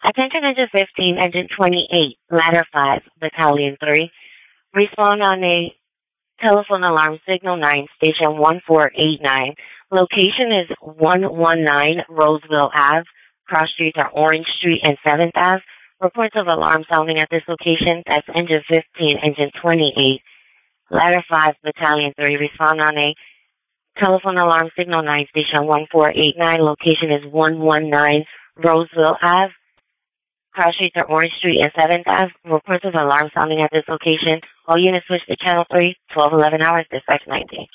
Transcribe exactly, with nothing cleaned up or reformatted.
Attention Engine fifteen, Engine twenty-eight, Ladder five, Battalion three. Respond on a telephone alarm signal nine, station one four eight nine. Location is one one nine Roseville Ave. Cross streets are Orange Street and seventh Ave. Reports of alarm sounding at this location. That's Engine fifteen, Engine twenty-eight, Ladder five, Battalion three. Respond on a telephone alarm signal nine, station one four eight nine. Location is one one nine Roseville Ave. Cross streets are Orange Street and seventh Ave. Reports of alarm sounding at this location. All units switch to Channel three, twelve eleven hours, dispatch nineteen.